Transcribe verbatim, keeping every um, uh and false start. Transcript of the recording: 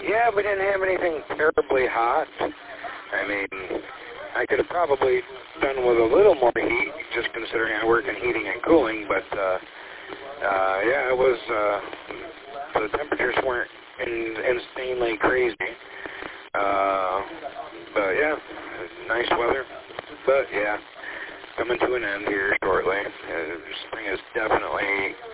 Yeah, we didn't have anything terribly hot. I mean, I could have probably done with a little more heat, just considering I work in heating and cooling, but, uh, uh, yeah, it was, uh, the temperatures weren't in, insanely crazy. Uh, but, yeah, nice weather. But, yeah, coming to an end here shortly. Uh, spring is definitely